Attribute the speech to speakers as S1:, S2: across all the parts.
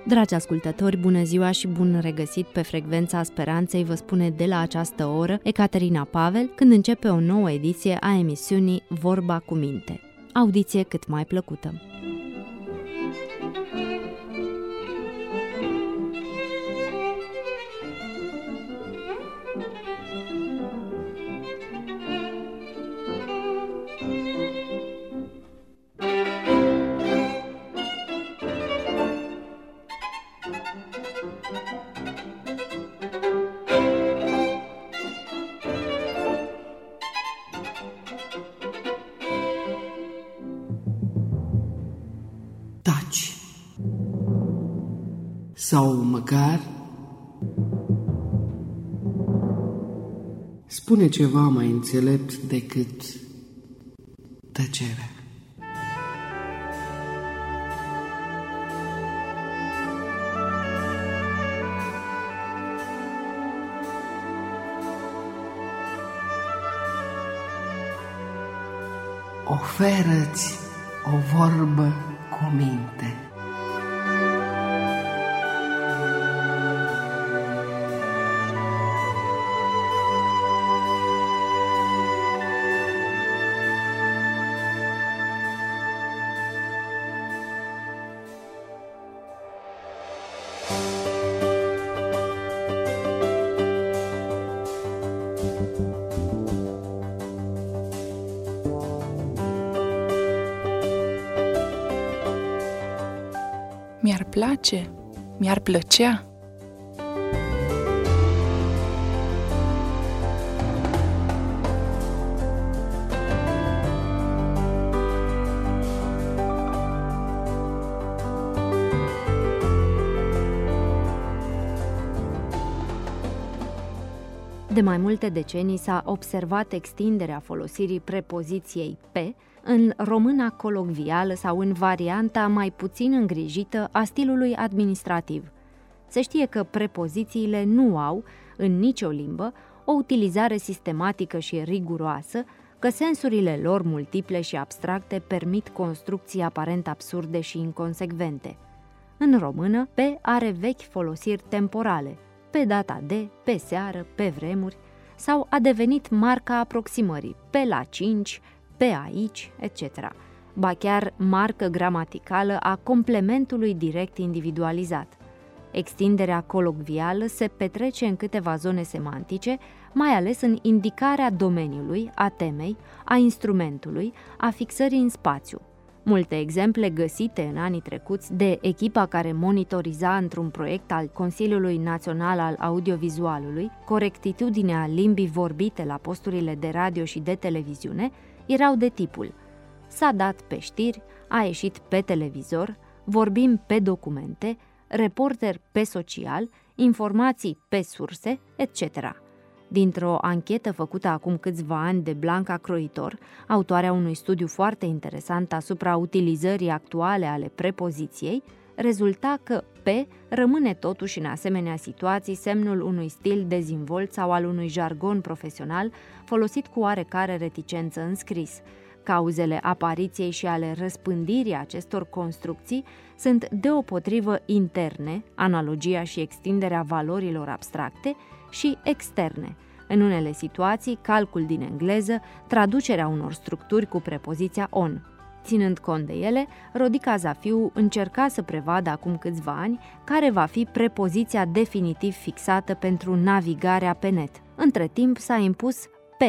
S1: Dragi ascultători, bună ziua și bun regăsit pe Frecvența Speranței, vă spune de la această oră Ecaterina Pavel, când începe o nouă ediție a emisiunii Vorba cu minte. Audiție cât mai plăcută!
S2: Taci. Sau măcar spune ceva mai înțelept decât tăcerea. Oferă-ți o vorbă cu minte.
S3: Mi-ar place, mi-ar plăcea.
S1: De mai multe decenii s-a observat extinderea folosirii prepoziției pe în româna colocvială sau în varianta mai puțin îngrijită a stilului administrativ. Se știe că prepozițiile nu au, în nicio limbă, o utilizare sistematică și riguroasă, că sensurile lor multiple și abstracte permit construcții aparent absurde și inconsecvente. În română, pe are vechi folosiri temporale, pe data de, pe seară, pe vremuri, sau a devenit marca aproximării, pe la 5, pe aici, etc. Ba chiar marcă gramaticală a complementului direct individualizat. Extinderea colocvială se petrece în câteva zone semantice, mai ales în indicarea domeniului, a temei, a instrumentului, a fixării în spațiu. Multe exemple găsite în anii trecuți de echipa care monitoriza într-un proiect al Consiliului Național al Audiovizualului corectitudinea limbii vorbite la posturile de radio și de televiziune erau de tipul: s-a dat pe știri, a ieșit pe televizor, vorbim pe documente, reporter pe social, informații pe surse, etc. Dintr-o anchetă făcută acum câțiva ani de Blanca Croitor, autoarea unui studiu foarte interesant asupra utilizării actuale ale prepoziției, rezulta că pe rămâne totuși în asemenea situații semnul unui stil dezvolt sau al unui jargon profesional folosit cu oarecare reticență în scris. Cauzele apariției și ale răspândirii acestor construcții sunt deopotrivă interne, analogia și extinderea valorilor abstracte, și externe. În unele situații, calcul din engleză, traducerea unor structuri cu prepoziția on. Ținând cont de ele, Rodica Zafiu încerca să prevadă acum câțiva ani care va fi prepoziția definitiv fixată pentru navigarea pe net. Între timp s-a impus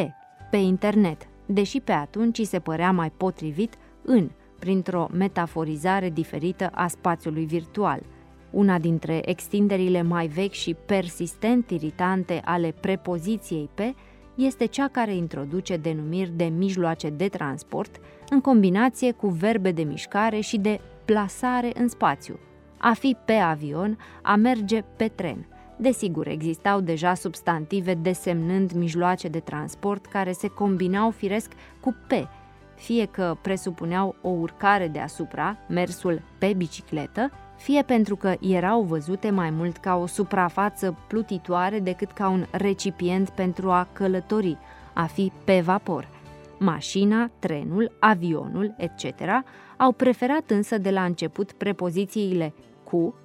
S1: pe internet, deși pe atunci îi se părea mai potrivit printr-o metaforizare diferită a spațiului virtual. Una dintre extinderile mai vechi și persistent iritante ale prepoziției pe este cea care introduce denumiri de mijloace de transport în combinație cu verbe de mișcare și de plasare în spațiu. A fi pe avion, a merge pe tren. Desigur, existau deja substantive desemnând mijloace de transport care se combinau firesc cu pe, fie că presupuneau o urcare deasupra, mersul pe bicicletă, fie pentru că erau văzute mai mult ca o suprafață plutitoare decât ca un recipient pentru a călători, a fi pe vapor. Mașina, trenul, avionul, etc. au preferat însă de la început prepozițiile cu,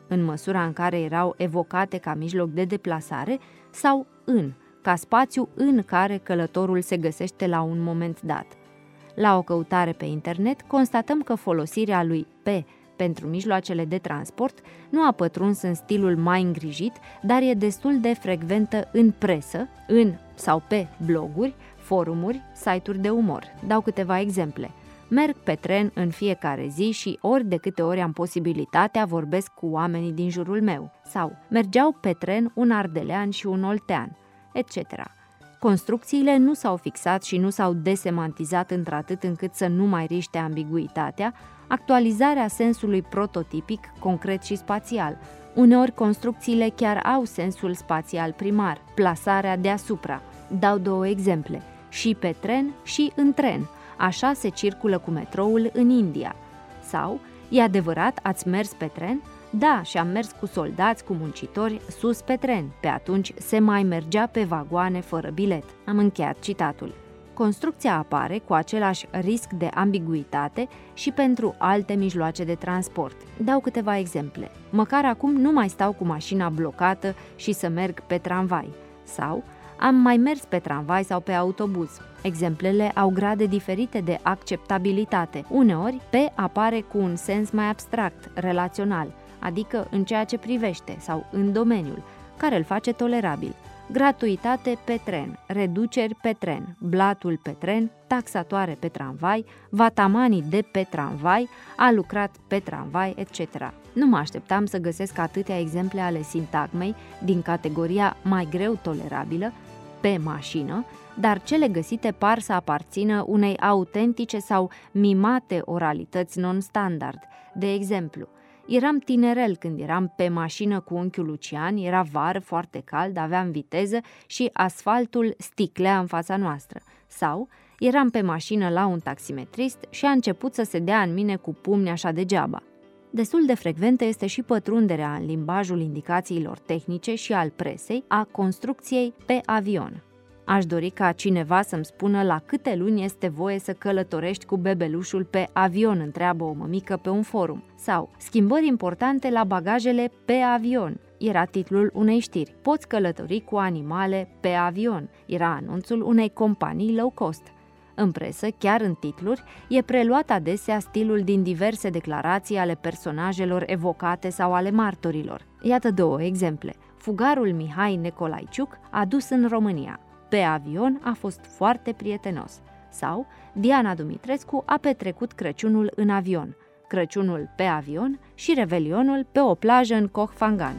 S1: în măsura în care erau evocate ca mijloc de deplasare, sau în, ca spațiu în care călătorul se găsește la un moment dat. La o căutare pe internet, constatăm că folosirea lui pe pentru mijloacele de transport nu a pătruns în stilul mai îngrijit, dar e destul de frecventă în presă, în sau pe bloguri, forumuri, site-uri de umor. Dau câteva exemple. Merg pe tren în fiecare zi și ori de câte ori am posibilitatea vorbesc cu oamenii din jurul meu. Sau mergeau pe tren un ardelean și un oltean, etc. Construcțiile nu s-au fixat și nu s-au desemantizat într-atât încât să nu mai riște ambiguitatea, actualizarea sensului prototipic, concret și spațial. Uneori construcțiile chiar au sensul spațial primar, plasarea deasupra. Dau 2 exemple, și pe tren și în tren. Așa se circulă cu metroul în India. Sau, e adevărat, ați mers pe tren? Da, și am mers cu soldați, cu muncitori, sus pe tren. Pe atunci se mai mergea pe vagoane fără bilet. Am încheiat citatul. Construcția apare cu același risc de ambiguitate și pentru alte mijloace de transport. Dau câteva exemple. Măcar acum nu mai stau cu mașina blocată și să merg pe tramvai. Sau, am mai mers pe tramvai sau pe autobuz. Exemplele au grade diferite de acceptabilitate. Uneori, pe apare cu un sens mai abstract, relațional, adică în ceea ce privește sau în domeniul, care îl face tolerabil. Gratuitate pe tren, reduceri pe tren, blatul pe tren, taxatoare pe tramvai, vatamanii de pe tramvai, a lucrat pe tramvai, etc. Nu mă așteptam să găsesc atâtea exemple ale sintagmei din categoria mai greu tolerabilă, pe mașină, dar cele găsite par să aparțină unei autentice sau mimate oralități non-standard. De exemplu, eram tinerel când eram pe mașină cu unchiul Lucian, era vară, foarte cald, aveam viteză și asfaltul sticlea în fața noastră. Sau, eram pe mașină la un taximetrist și a început să se dea în mine cu pumni așa degeaba. Destul de frecventă este și pătrunderea în limbajul indicațiilor tehnice și al presei a construcției pe avion. Aș dori ca cineva să-mi spună la câte luni este voie să călătorești cu bebelușul pe avion, întreabă o mămică pe un forum. Sau, schimbări importante la bagajele pe avion. Era titlul unei știri. Poți călători cu animale pe avion. Era anunțul unei companii low cost. În presă, chiar în titluri, e preluat adesea stilul din diverse declarații ale personajelor evocate sau ale martorilor. Iată 2 exemple. Fugarul Mihai Nicolaiciuc adus în România. Pe avion a fost foarte prietenos. Sau, Diana Dumitrescu a petrecut Crăciunul în avion, Crăciunul pe avion și Revelionul pe o plajă în Koh Phangan.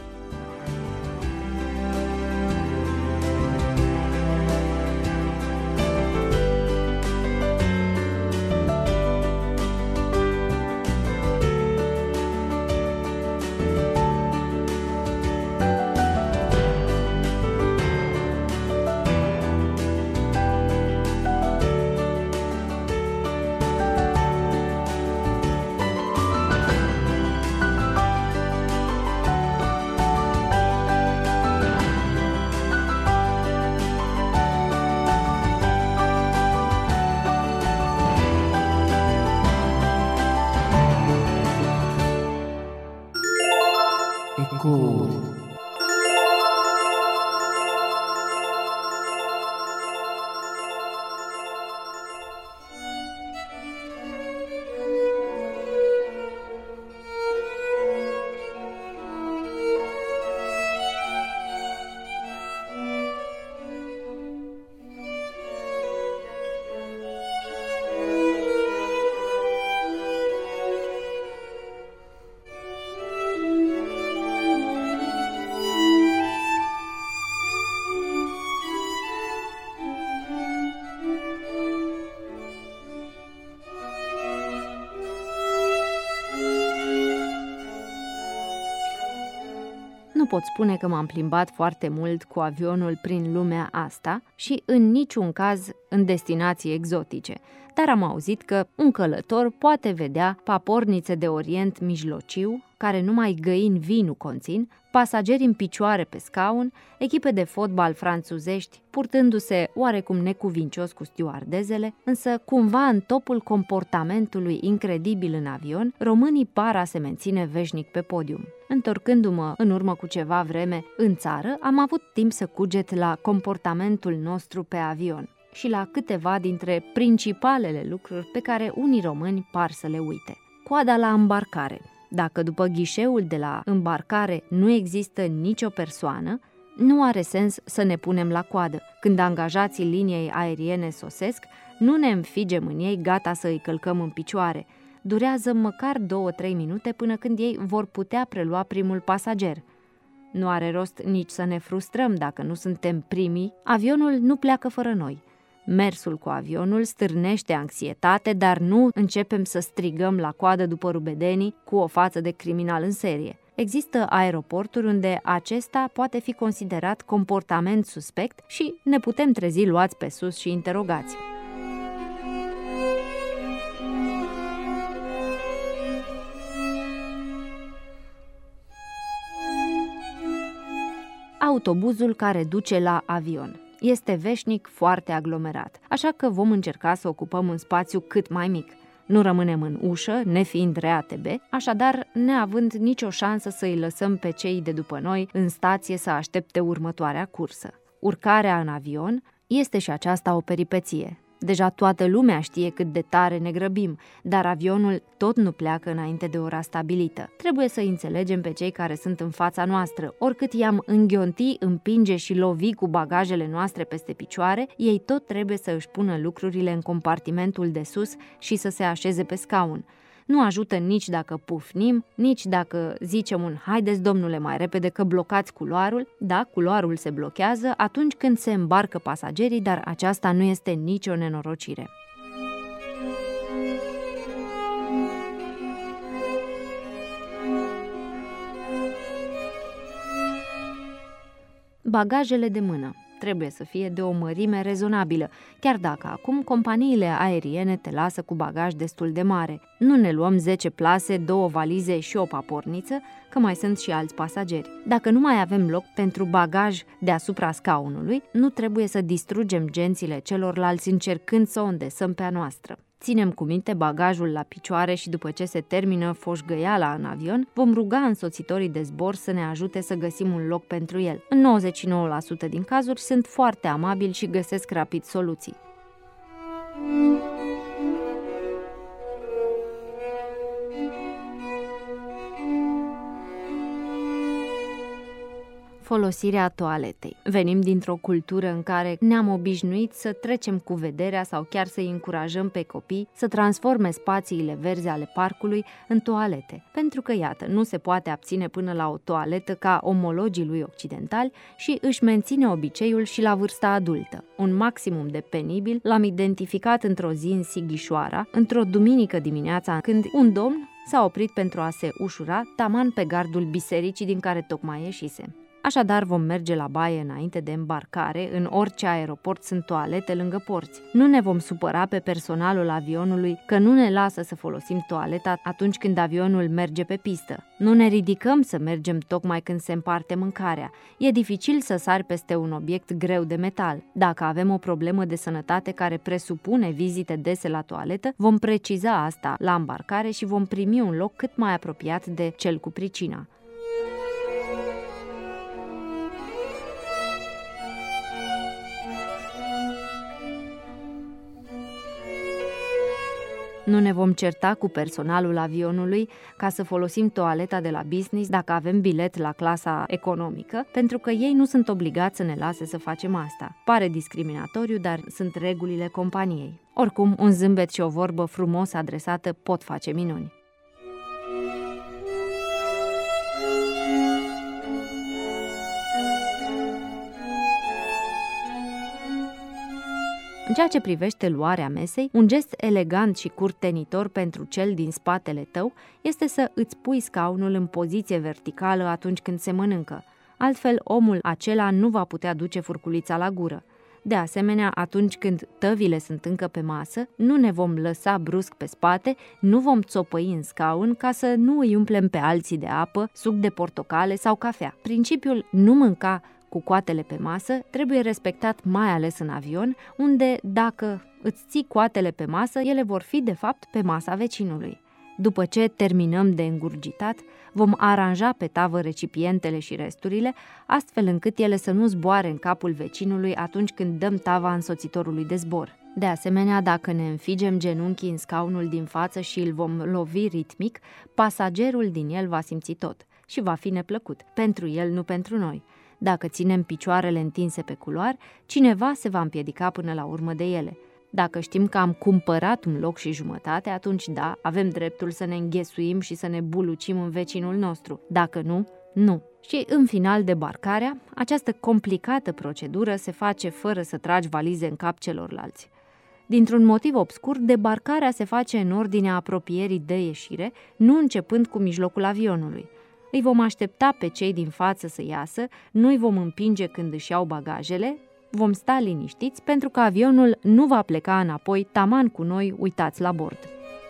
S2: Ecouri.
S1: Nu pot spune că m-am plimbat foarte mult cu avionul prin lumea asta și în niciun caz în destinații exotice, dar am auzit că un călător poate vedea papornițe de Orient Mijlociu, care numai găini vii nu conțin, pasageri în picioare pe scaun, echipe de fotbal franțuzești purtându-se oarecum necuvincios cu stewardezele, însă cumva în topul comportamentului incredibil în avion, românii par a se menține veșnic pe podium. Întorcându-mă în urmă cu ceva vreme în țară, am avut timp să cuget la comportamentul nostru pe avion și la câteva dintre principalele lucruri pe care unii români par să le uite. Coada la îmbarcare. Dacă după ghișeul de la îmbarcare nu există nicio persoană, nu are sens să ne punem la coadă. Când angajații liniei aeriene sosesc, nu ne înfigem în ei gata să îi călcăm în picioare. Durează măcar 2-3 minute până când ei vor putea prelua primul pasager. Nu are rost nici să ne frustrăm dacă nu suntem primii, avionul nu pleacă fără noi. Mersul cu avionul stârnește anxietate, dar nu începem să strigăm la coadă după rubedenii cu o față de criminal în serie. Există aeroporturi unde acesta poate fi considerat comportament suspect și ne putem trezi luați pe sus și interogați. Autobuzul care duce la avion. Este veșnic foarte aglomerat, așa că vom încerca să ocupăm un spațiu cât mai mic. Nu rămânem în ușă, nefiind RATB, așadar neavând nicio șansă să îi lăsăm pe cei de după noi în stație să aștepte următoarea cursă. Urcarea în avion este și aceasta o peripeție. Deja toată lumea știe cât de tare ne grăbim, dar avionul tot nu pleacă înainte de ora stabilită. Trebuie să înțelegem pe cei care sunt în fața noastră. Oricât i-am înghionti, împinge și lovi cu bagajele noastre peste picioare, ei tot trebuie să își pună lucrurile în compartimentul de sus și să se așeze pe scaun. Nu ajută nici dacă pufnim, nici dacă zicem un haideți domnule mai repede că blocați culoarul. Da, culoarul se blochează atunci când se îmbarcă pasagerii, dar aceasta nu este nicio nenorocire. Bagajele de mână trebuie să fie de o mărime rezonabilă, chiar dacă acum companiile aeriene te lasă cu bagaj destul de mare. Nu ne luăm 10 plase, 2 valize și o paporniță, că mai sunt și alți pasageri. Dacă nu mai avem loc pentru bagaj deasupra scaunului, nu trebuie să distrugem gențile celorlalți încercând să o îndesăm pe a noastră. Ținem cu minte bagajul la picioare și după ce se termină foșgăiala în avion, vom ruga însoțitorii de zbor să ne ajute să găsim un loc pentru el. În 99% din cazuri sunt foarte amabili și găsesc rapid soluții. Folosirea toaletei. Venim dintr-o cultură în care ne-am obișnuit să trecem cu vederea sau chiar să-i încurajăm pe copii să transforme spațiile verzi ale parcului în toalete, pentru că, iată, nu se poate abține până la o toaletă ca omologii lui occidentali și își menține obiceiul și la vârsta adultă. Un maximum de penibil l-am identificat într-o zi în Sighișoara, într-o duminică dimineața, când un domn s-a oprit pentru a se ușura taman pe gardul bisericii din care tocmai ieșise. Așadar vom merge la baie înainte de îmbarcare, în orice aeroport sunt toalete lângă porți. Nu ne vom supăra pe personalul avionului că nu ne lasă să folosim toaleta atunci când avionul merge pe pistă. Nu ne ridicăm să mergem tocmai când se împarte mâncarea. E dificil să sari peste un obiect greu de metal. Dacă avem o problemă de sănătate care presupune vizite dese la toaletă, vom preciza asta la îmbarcare și vom primi un loc cât mai apropiat de cel cu pricina. Nu ne vom certa cu personalul avionului ca să folosim toaleta de la business dacă avem bilet la clasa economică, pentru că ei nu sunt obligați să ne lase să facem asta. Pare discriminatoriu, dar sunt regulile companiei. Oricum, un zâmbet și o vorbă frumos adresată pot face minuni. În ceea ce privește luarea mesei, un gest elegant și curtenitor pentru cel din spatele tău este să îți pui scaunul în poziție verticală atunci când se mănâncă. Altfel, omul acela nu va putea duce furculița la gură. De asemenea, atunci când tăvile sunt încă pe masă, nu ne vom lăsa brusc pe spate, nu vom țopăi în scaun ca să nu îi umplem pe alții de apă, suc de portocale sau cafea. Principiul nu mânca cu coatele pe masă trebuie respectat mai ales în avion, unde dacă îți ții coatele pe masă, ele vor fi de fapt pe masa vecinului. După ce terminăm de îngurgitat, vom aranja pe tavă recipientele și resturile, astfel încât ele să nu zboare în capul vecinului atunci când dăm tava însoțitorului de zbor. De asemenea, dacă ne înfigem genunchii în scaunul din față și îl vom lovi ritmic, pasagerul din el va simți tot și va fi neplăcut, pentru el, nu pentru noi. Dacă ținem picioarele întinse pe culoar, cineva se va împiedica până la urmă de ele. Dacă știm că am cumpărat un loc și jumătate, atunci da, avem dreptul să ne înghesuim și să ne bulucim în vecinul nostru. Dacă nu, nu. Și în final, debarcarea, această complicată procedură se face fără să tragi valize în cap celorlalți. Dintr-un motiv obscur, debarcarea se face în ordinea apropierii de ieșire, nu începând cu mijlocul avionului. Îi vom aștepta pe cei din față să iasă, nu îi vom împinge când își iau bagajele, vom sta liniștiți pentru că avionul nu va pleca înapoi taman cu noi uitați la bord.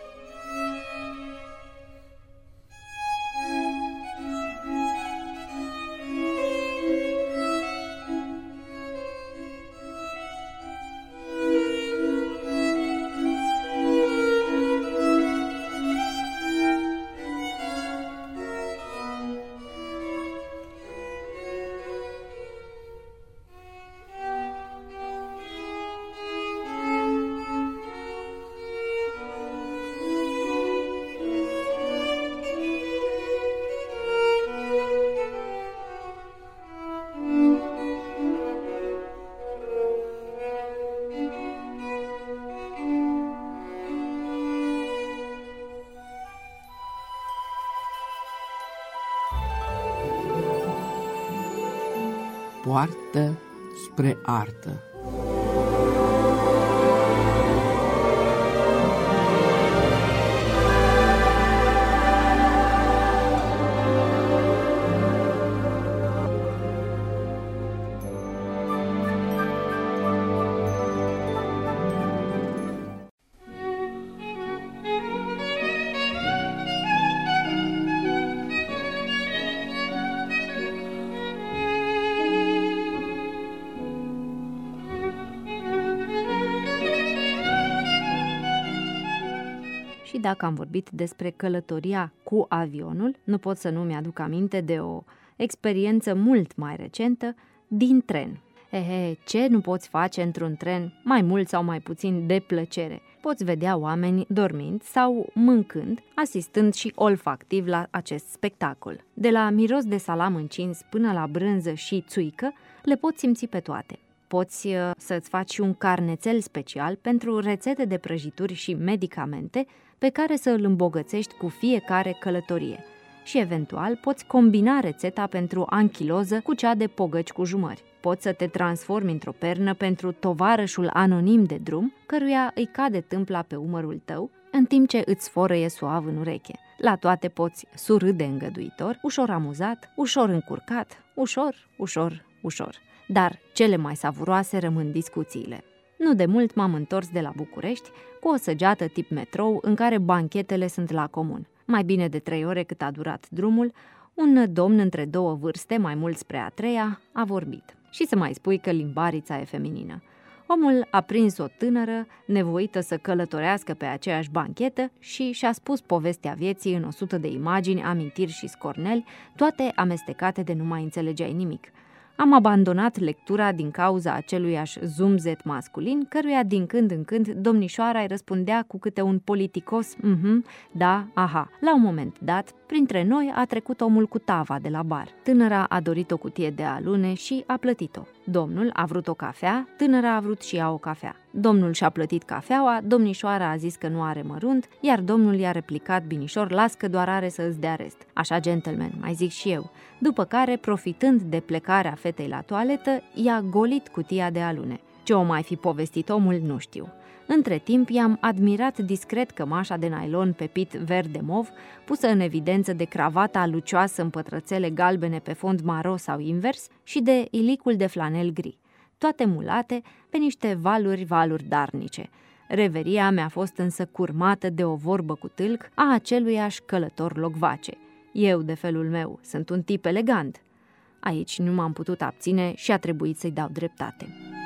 S2: Poartă spre artă.
S1: Și dacă am vorbit despre călătoria cu avionul, nu pot să nu mi-aduc aminte de o experiență mult mai recentă din tren. Ce nu poți face într-un tren, mai mult sau mai puțin de plăcere? Poți vedea oameni dormind sau mâncând, asistând și olfactiv la acest spectacol. De la miros de salam încins până la brânză și țuică, le poți simți pe toate. Poți să-ți faci un carnețel special pentru rețete de prăjituri și medicamente pe care să îl îmbogățești cu fiecare călătorie. Și eventual poți combina rețeta pentru anchiloză cu cea de pogăci cu jumări. Poți să te transformi într-o pernă pentru tovarășul anonim de drum, căruia îi cade tâmpla pe umărul tău, în timp ce îți sfărăie suav în ureche. La toate poți surâde îngăduitor, ușor amuzat, ușor încurcat, ușor. Dar cele mai savuroase rămân discuțiile. Nu de mult m-am întors de la București cu o săgeată tip metrou în care banchetele sunt la comun. Mai bine de 3 ore cât a durat drumul, un domn între 2 vârste, mai mult spre a 3-a, a vorbit. Și să mai spui că limbarița e feminină. Omul a prins o tânără, nevoită să călătorească pe aceeași banchetă și și-a spus povestea vieții în 100 de imagini, amintiri și scorneli, toate amestecate de nu mai înțelegeai nimic. Am abandonat lectura din cauza aceluiași zumzet masculin, căruia din când în când domnișoara îi răspundea cu câte un politicos, da, aha. La un moment dat, printre noi a trecut omul cu tava de la bar. Tânăra a dorit o cutie de alune și a plătit-o. Domnul a vrut o cafea, tânăra a vrut și ea o cafea. Domnul și-a plătit cafeaua, domnișoara a zis că nu are mărunt, iar domnul i-a replicat binișor, las că doar are să îți dea rest. Așa, gentleman, mai zic și eu. După care, profitând de plecarea fetei la toaletă, i-a golit cutia de alune. Ce o mai fi povestit omul, nu știu. Între timp, i-am admirat discret cămașa de nylon pe pit verde-mov, pusă în evidență de cravata lucioasă în pătrățele galbene pe fond maro sau invers și de ilicul de flanel gri. toate mulate, pe niște valuri darnice. Reveria mi-a fost însă curmată de o vorbă cu tâlc a aceluiași călător locvace. Eu, de felul meu, sunt un tip elegant. Aici nu m-am putut abține și a trebuit să-i dau dreptate.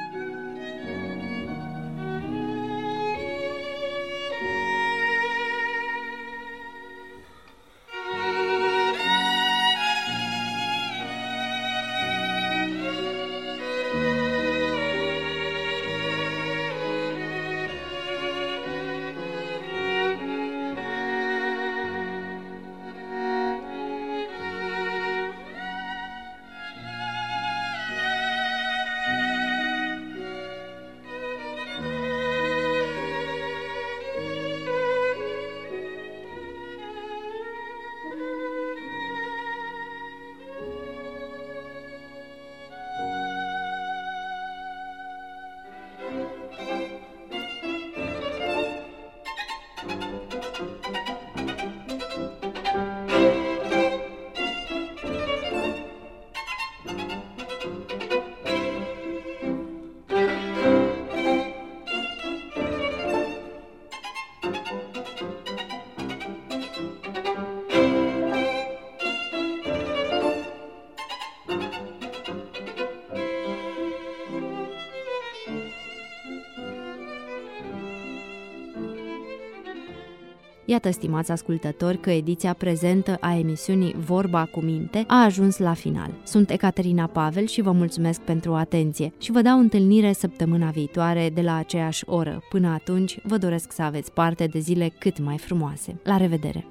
S1: Iată, stimați ascultători, că ediția prezentă a emisiunii Vorba cu Minte a ajuns la final. Sunt Ecaterina Pavel și vă mulțumesc pentru atenție și vă dau întâlnire săptămâna viitoare de la aceeași oră. Până atunci, vă doresc să aveți parte de zile cât mai frumoase. La revedere!